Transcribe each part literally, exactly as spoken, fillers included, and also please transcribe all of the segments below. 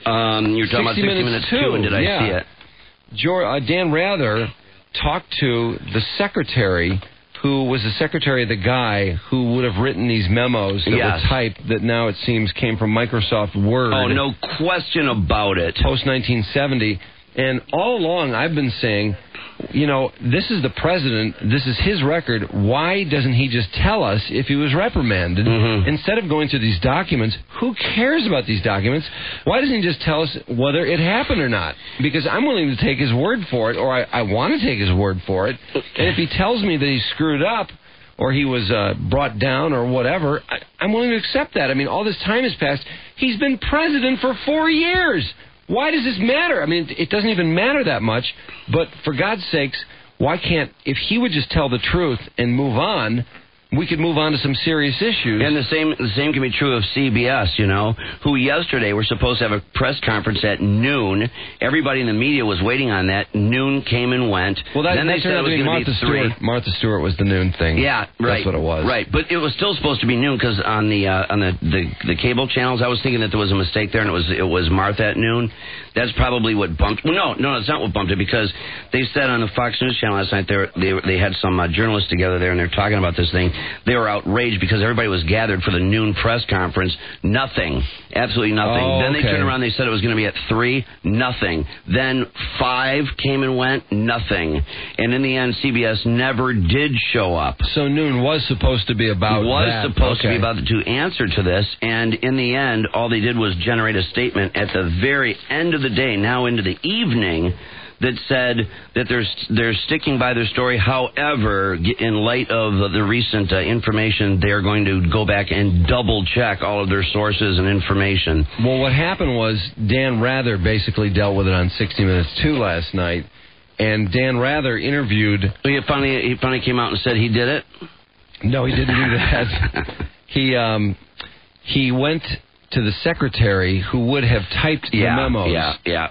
Um, you're talking about sixty Minutes two, and did I yeah. see it? George, uh, Dan Rather talked to the secretary, who was the secretary of the guy who would have written these memos that yes. were typed that now it seems came from Microsoft Word. Oh, no question about it. Post nineteen seventy. And all along I've been saying, you know, this is the president, this is his record, why doesn't he just tell us if he was reprimanded? Mm-hmm. Instead of going through these documents, who cares about these documents? Why doesn't he just tell us whether it happened or not? Because I'm willing to take his word for it, or I, I want to take his word for it. And if he tells me that he screwed up, or he was uh, brought down, or whatever, I, I'm willing to accept that. I mean, all this time has passed. He's been president for four years. Why does this matter? I mean, it doesn't even matter that much. But for God's sakes, why can't, if he would just tell the truth and move on, we could move on to some serious issues. And the same the same can be true of C B S, you know, who yesterday were supposed to have a press conference at noon. Everybody in the media was waiting on that. Noon came and went. Well, that, then that they said it was going to be three. Stewart. Martha Stewart was the noon thing. Yeah, right. That's what it was. Right, but it was still supposed to be noon because on the uh, on the, the the cable channels, I was thinking that there was a mistake there, and it was it was Martha at noon. That's probably what bumped. Well, no, no, it's not what bumped it, because they said on the Fox News channel last night they were, they they had some uh, journalists together there, and they're talking about this thing. They were outraged because everybody was gathered for the noon press conference. Nothing, absolutely nothing. Oh, then they okay. turned around. They said it was going to be at three. Nothing. Then five came and went. Nothing. And in the end, C B S never did show up. So noon was supposed to be about was that. supposed okay. to be about the to answer to this, and in the end, all they did was generate a statement at the very end of the day, now into the evening, that said that they're they're sticking by their story. However, in light of the recent uh, information, they're going to go back and double check all of their sources and information. Well, what happened was Dan Rather basically dealt with it on sixty minutes two last night, and Dan Rather interviewed. So he finally he finally came out and said he did it. No, he didn't do that. he um he went to the secretary who would have typed the yeah, memos. Yeah, yeah.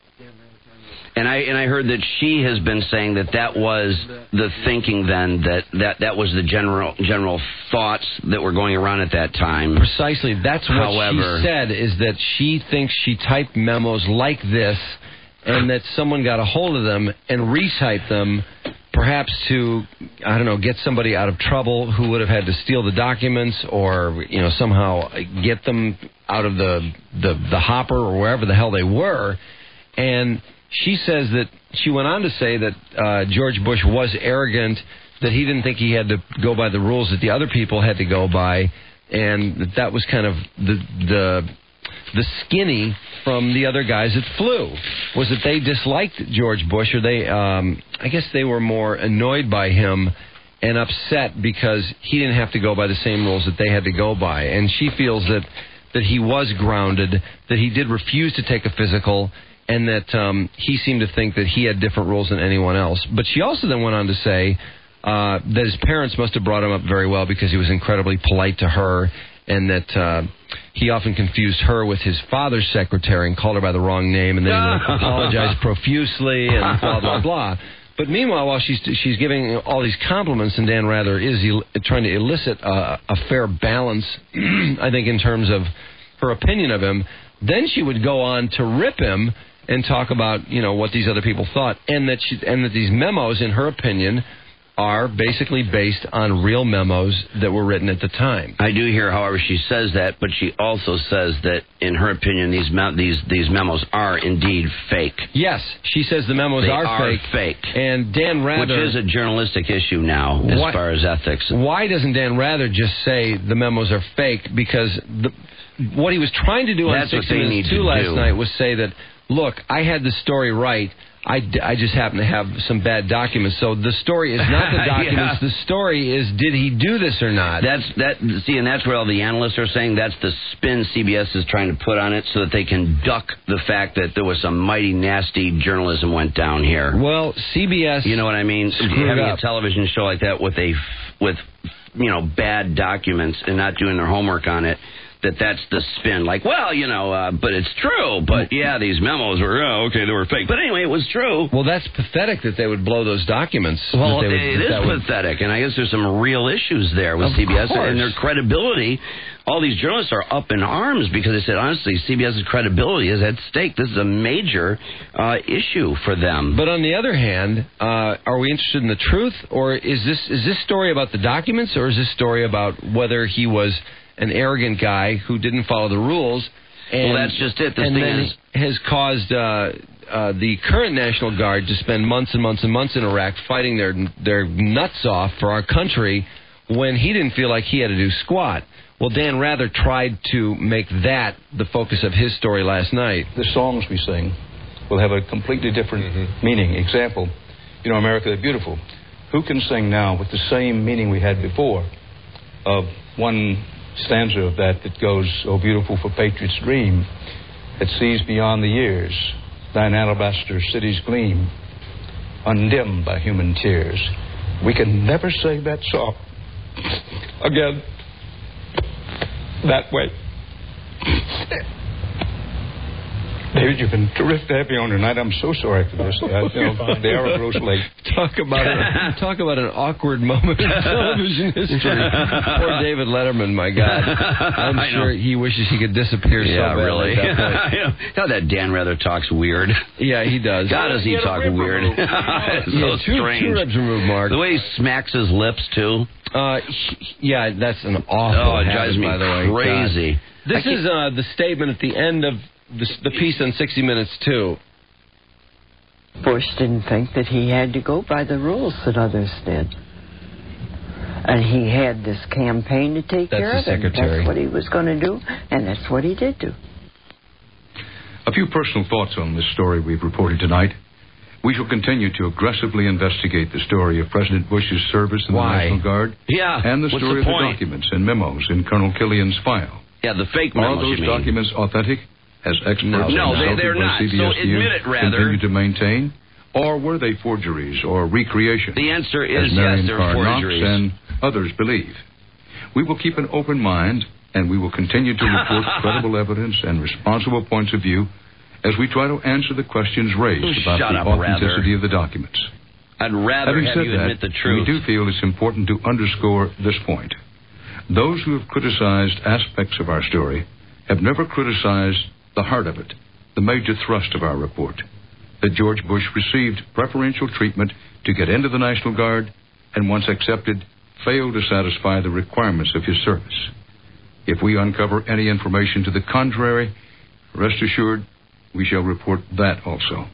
And I and I heard that she has been saying that that was the thinking then, that that, that was the general general thoughts that were going around at that time. Precisely. That's what However, she said, is that she thinks she typed memos like this, and that someone got a hold of them and retyped them, perhaps to, I don't know, get somebody out of trouble who would have had to steal the documents, or, you know, somehow get them out of the the, the hopper or wherever the hell they were. And she says that she went on to say that uh, George Bush was arrogant, that he didn't think he had to go by the rules that the other people had to go by, and that that was kind of the the the skinny from the other guys that flew, was that they disliked George Bush, or they, um, I guess they were more annoyed by him and upset because he didn't have to go by the same rules that they had to go by. And she feels that, that he was grounded, that he did refuse to take a physical, and that um, he seemed to think that he had different rules than anyone else. But she also then went on to say uh, that his parents must have brought him up very well because he was incredibly polite to her, and that uh, he often confused her with his father's secretary and called her by the wrong name, and then he would apologize profusely and blah, blah, blah. But meanwhile, while she's she's giving all these compliments, and Dan Rather is el- trying to elicit a, a fair balance, I think, in terms of her opinion of him, then she would go on to rip him and talk about, you know, what these other people thought, and that she, and that these memos, in her opinion, are basically based on real memos that were written at the time. I do hear, however, she says that, but she also says that, in her opinion, these me- these these memos are indeed fake. Yes, she says the memos they are, are fake. fake. And Dan Rather, which is a journalistic issue now, as why, far as ethics. Why doesn't Dan Rather just say the memos are fake? Because the, what he was trying to do on sixty minutes two last do. night was say that, look, I had the story right. I, I just happen to have some bad documents. So the story is not the documents. yeah. The story is, did he do this or not? That's that. See, and that's where all the analysts are saying that's the spin C B S is trying to put on it, so that they can duck the fact that there was some mighty nasty journalism went down here. Well, C B S, you know what I mean? Having up. a television show like that with a with you know bad documents and not doing their homework on it. That that's the spin. Like, well, you know, uh, but it's true. But, yeah, these memos were, oh, okay, they were fake. But anyway, it was true. Well, that's pathetic that they would blow those documents. Well, that they would, it is would... pathetic. And I guess there's some real issues there with of C B S. Course. And their credibility all these journalists are up in arms because they said, honestly, CBS's credibility is at stake. This is a major uh, issue for them. But on the other hand, uh, are we interested in the truth, or is this is this story about the documents, or is this story about whether he was an arrogant guy who didn't follow the rules? And, well, that's just it. This and thing then is... has caused uh, uh, the current National Guard to spend months and months and months in Iraq fighting their their nuts off for our country when he didn't feel like he had to do squat. Well, Dan Rather tried to make that the focus of his story last night. The songs we sing will have a completely different mm-hmm. meaning. Example, you know, America the Beautiful. Who can sing now with the same meaning we had before of one stanza of that that goes, "Oh, beautiful for patriot's dream, that sees beyond the years, thine alabaster city's gleam, undimmed by human tears." We can never sing that song again that way. David, you've been terrific to have me on tonight. I'm so sorry for this. Uh, you know, the hour grows late. Talk about a, talk about an awkward moment in television history. Poor David Letterman, my God. I'm I sure know. he wishes he could disappear so yeah, badly really. at that point. How that Dan Rather talks weird. Yeah, he does. God, does he talk weird. It's yeah, so two, strange. Two ribs removed, Mark. The way he smacks his lips, too. Uh, yeah, that's an awful Oh, it habit, drives me by the way. crazy. God. This is uh, the statement at the end of the, the piece on sixty minutes, too. Bush didn't think that he had to go by the rules that others did. And he had this campaign to take That's care the of it. secretary. That's what he was going to do, and that's what he did do. A few personal thoughts on this story we've reported tonight. We shall continue to aggressively investigate the story of President Bush's service in Why? the National Guard Yeah. and the what's story the of the point? documents and memos in Colonel Killian's file. Yeah, the fake Are memos, those you mean. documents authentic, as experts No, No, they- consulted they're by not. C B S So News admit it, rather. continue to maintain? Or were they forgeries or recreations? The answer as is yes, Marion they're Carr Knox forgeries. and others believe. We will keep an open mind, and we will continue to report credible evidence and responsible points of view as we try to answer the questions raised about Shut the up, authenticity Rather. of the documents. I'd rather Having have said you that, admit the truth. we do feel it's important to underscore this point. Those who have criticized aspects of our story have never criticized the heart of it, the major thrust of our report, that George Bush received preferential treatment to get into the National Guard and once accepted, failed to satisfy the requirements of his service. If we uncover any information to the contrary, rest assured, we shall report that also.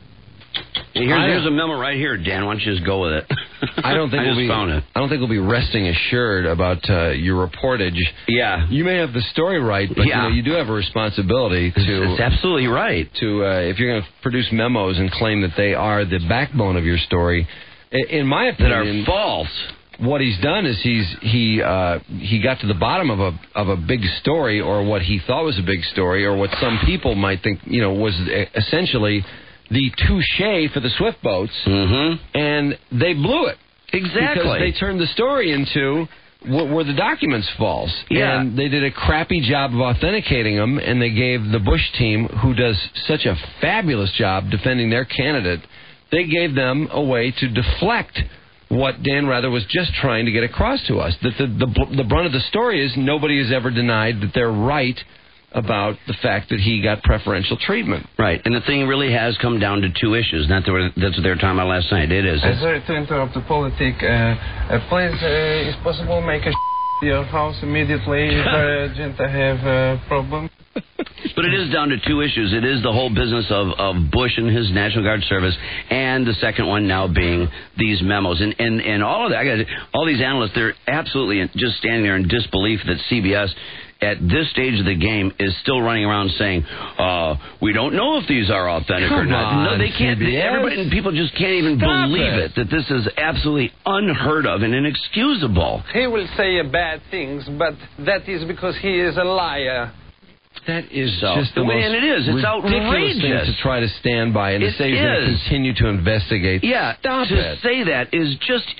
Here's, I- here's a memo right here, Dan. Why don't you just go with it? I don't think I we'll just be. found it. I don't think we'll be resting assured about uh, your reportage. Yeah. You may have the story right, but Yeah. you know you do have a responsibility to. That's absolutely right. to uh, if you're going to produce memos and claim that they are the backbone of your story. I- In my That are opinion, false. what he's done is he's he uh, he got to the bottom of a of a big story, or what he thought was a big story, or what some people might think you know was essentially the touche for the Swift boats, Mm-hmm. and they blew it. Exactly. Because they turned the story into w- were the documents false. Yeah. And they did a crappy job of authenticating them, and they gave the Bush team, who does such a fabulous job defending their candidate, they gave them a way to deflect what Dan Rather was just trying to get across to us. That the, the, the brunt of the story is nobody has ever denied that they're right about the fact that he got preferential treatment. Right, and the thing really has come down to two issues. Not that we're, that's what they were talking about last night. It is. Uh, sorry to interrupt the politic. Uh, uh, please, uh, is possible make a your house immediately? Very urgent. I have a problem. But it is down to two issues. It is the whole business of, of Bush and his National Guard service, and the second one now being these memos. And and, and all of that, I gotta, all these analysts, they're absolutely just standing there in disbelief that C B S, at this stage of the game, is still running around saying, uh, we don't know if these are authentic or Come not. on, no, they can't. C B S. Everybody, and people just can't even Stop believe it. it. That this is absolutely unheard of and inexcusable. He will say bad things, but that is because he is a liar. That is So, just the most and it is. It's ridiculous thing outrageous. to try to stand by and It to say he's going to is. continue to investigate. Yeah, Stop to it. say that is just embarrassing.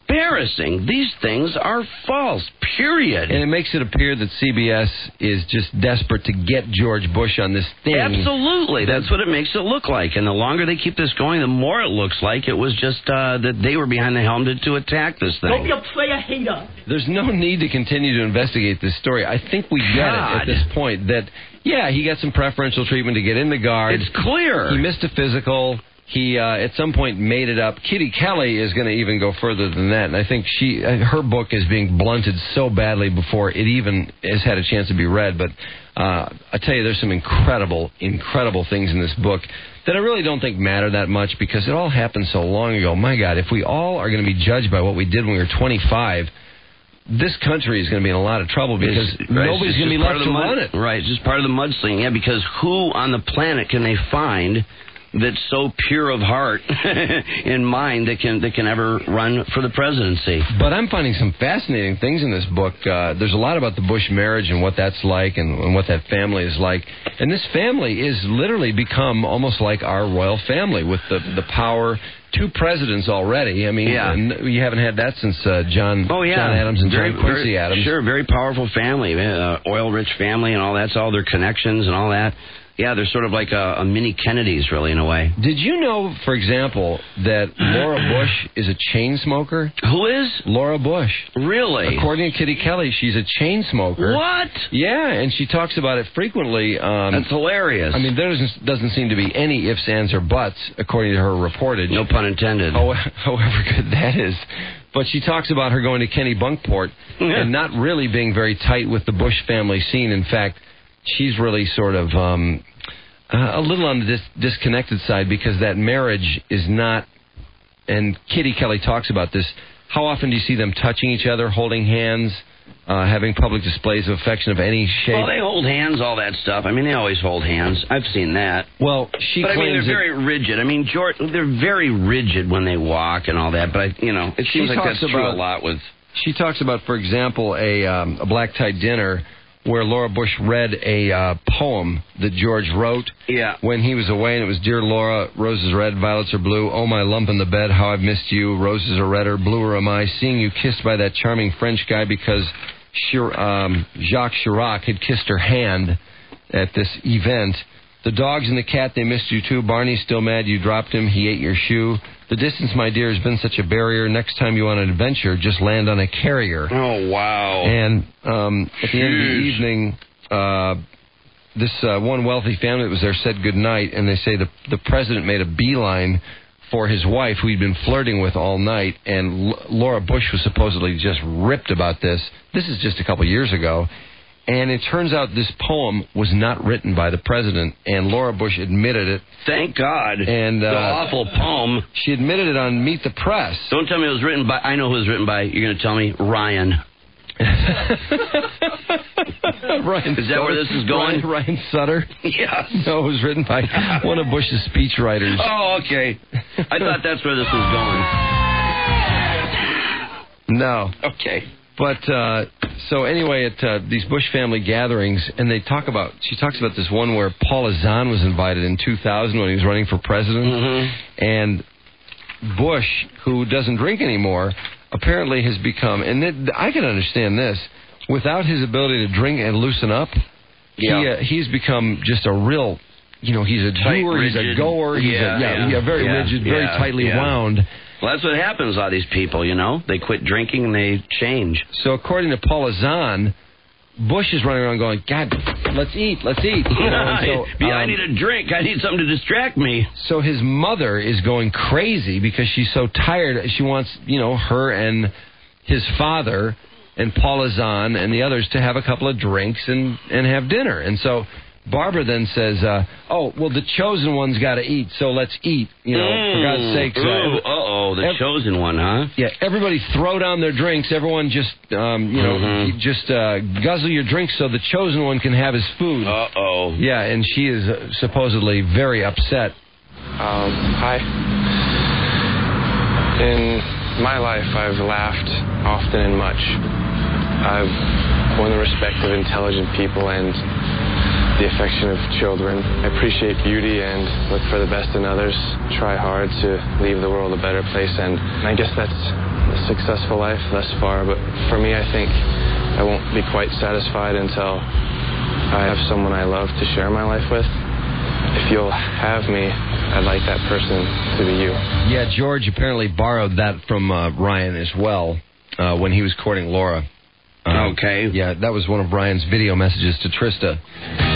embarrassing. These things are false, period. And it makes it appear that C B S is just desperate to get George Bush on this thing. Absolutely. That's what it makes it look like. And the longer they keep this going, the more it looks like it was just uh, that they were behind the helm to, to attack this thing. Don't be a player hater. There's no need to continue to investigate this story. I think we get God. it at this point that, yeah, he got some preferential treatment to get in the Guard. It's clear. He missed a physical. He, uh, at some point, made it up. Kitty Kelly is going to even go further than that, and I think she, uh, her book is being blunted so badly before it even has had a chance to be read. But uh, I tell you, there's some incredible, incredible things in this book that I really don't think matter that much because it all happened so long ago. My God, if we all are going to be judged by what we did when we were twenty-five, this country is going to be in a lot of trouble because It's- right, nobody's it's going to be just part left of to the mud- run it. Right, it's just part of the mudslinging. Yeah, because who on the planet can they find that's so pure of heart in mind that can that can ever run for the presidency? But I'm finding some fascinating things in this book. Uh, there's a lot about the Bush marriage and what that's like and, and what that family is like. And this family is literally become almost like our royal family with the, the power. Two presidents already. I mean, Yeah. n- you haven't had that since uh, John, Oh yeah, John Adams and very, John Quincy very, Adams. Sure, very powerful family, uh, oil-rich family, and all that's all their connections and all that. Yeah, they're sort of like a, a mini Kennedys, really, in a way. Did you know, for example, that Laura Bush is a chain smoker? Who is? Laura Bush. Really? According to Kitty Kelly, she's a chain smoker. What? Yeah, and she talks about it frequently. Um, That's hilarious. I mean, there doesn't, doesn't seem to be any ifs, ands, or buts, according to her reportage. no pun intended. How, however good that is. But she talks about her going to Kenny Bunkport Yeah. and not really being very tight with the Bush family scene. In fact, she's really sort of um, uh, a little on the dis- disconnected side because that marriage is not, and Kitty Kelly talks about this, how often do you see them touching each other, holding hands, uh, having public displays of affection of any shape? Well, they hold hands, all that stuff. I mean, they always hold hands. I've seen that. Well, she But I mean, claims they're that- very rigid. I mean, George, they're very rigid when they walk and all that. But I, you know, it She seems like talks that's true about- a lot with. She talks about, for example, a, um, a black tie dinner where Laura Bush read a uh, poem that George wrote Yeah. when he was away, and it was, Dear Laura, roses are red, violets are blue. Oh, my lump in the bed, how I've missed you. Roses are redder, bluer am I. Seeing you kissed by that charming French guy because Chir- um, Jacques Chirac had kissed her hand at this event. The dogs and the cat, they missed you too. Barney's still mad you dropped him. He ate your shoe. The distance, my dear, has been such a barrier. Next time you want an adventure, just land on a carrier. Oh, wow. And um, at the end of the Jeez. evening, uh, this uh, one wealthy family that was there said goodnight, and they say the the president made a beeline for his wife, who he'd been flirting with all night, and L- Laura Bush was supposedly just ripped about this. This is just a couple years ago. And it turns out this poem was not written by the president, and Laura Bush admitted it. Thank God. And uh, the awful poem. She admitted it on Meet the Press. Don't tell me it was written by. I know who it was written by. You're going to tell me Ryan. Ryan Is that where this is going? Ryan, Ryan Sutter? Yes. No, it was written by one of Bush's speechwriters. Oh, okay. I thought that's where this was No. going. Okay. But, uh, so anyway, at uh, these Bush family gatherings, and they talk about, she talks about this one where Paul Azan was invited in two thousand when he was running for president. Mm-hmm. And Bush, who doesn't drink anymore, apparently has become, and it, I can understand this, without his ability to drink and loosen up, Yeah. he, uh, he's become just a real, you know, he's a Tight, doer, he's a rigid. goer, he's Yeah, a, yeah, yeah. yeah, very Yeah, rigid, very yeah, tightly yeah. wound. Well, that's what happens to a lot of these people, you know. They quit drinking and they change. So according to Paul Azan, Bush is running around going, God, let's eat, let's eat. You know, and so, yeah, I um, need a drink. I need something to distract me. So his mother is going crazy because she's so tired. She wants, you know, her and his father and Paul Azan and the others to have a couple of drinks and, and have dinner. And so Barbara then says, uh, oh, well, the chosen one's got to eat, so let's eat. You know, for God's sakes. Uh, Ooh, uh-oh, the ev- chosen one, huh? Yeah, everybody throw down their drinks. Everyone just, um, you know, Mhm. just uh, guzzle your drinks so the chosen one can have his food. Uh-oh. Yeah, and she is uh, supposedly very upset. Um, hi. In my life, I've laughed often and much. I've won the respect of intelligent people and the affection of children. I appreciate beauty and look for the best in others. Try hard to leave the world a better place, and I guess that's a successful life thus far, but for me, I think I won't be quite satisfied until I have someone I love to share my life with. If you'll have me, I'd like that person to be you. Yeah, George apparently borrowed that from uh, Ryan as well uh, when he was courting Laura. Uh, okay. Yeah, that was one of Ryan's video messages to Trista.